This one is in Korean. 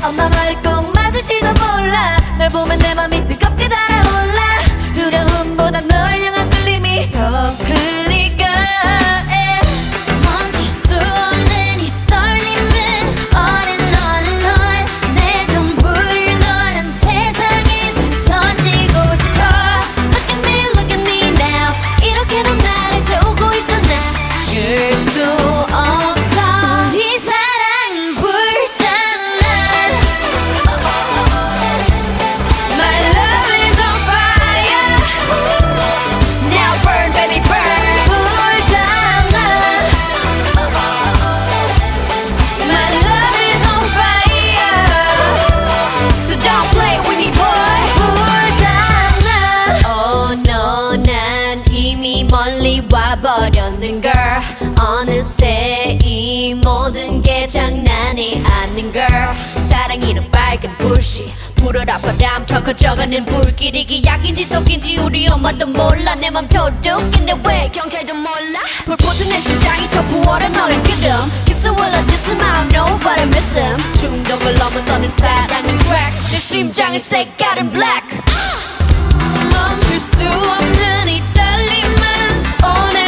엄마 말을 꼭 맞을지도 몰라. 널 보면 내 맘이 뜨겁게 달아올라. 두려움보다 널 향한 끌림이 더 크니까. 멈출 수 없는 이 떨림은 on and on and on. 내 전부를 너란 세상에 다 던지고 싶어. Look at me now. 이렇게도 나를 태우고 있잖아. 줄 수 없어. 우리 사랑은 불장난. My love is on fire. Now burn baby burn. 불장난. My love is on fire. So don't play with me boy. 불장난. Oh no 난 이미 멀리 와버렸는 girl. 어느새 이 모든 게 장난이 아닌 girl. 사랑이란 빨간 불씨 불어라 바람 더 커져가는 불길이 기약인지 속인지 우리 엄마도 몰라. 내 맘 도둑인데 왜 경찰도 몰라. 불붙은 내 심장이 더 부어라 너를 기름. Kiss will I diss him I don't know but I miss him. 중독을 넘어서는 사랑은 crack. 내 심장의 색깔은 black. 멈출 수 없는 이 떨림은 오늘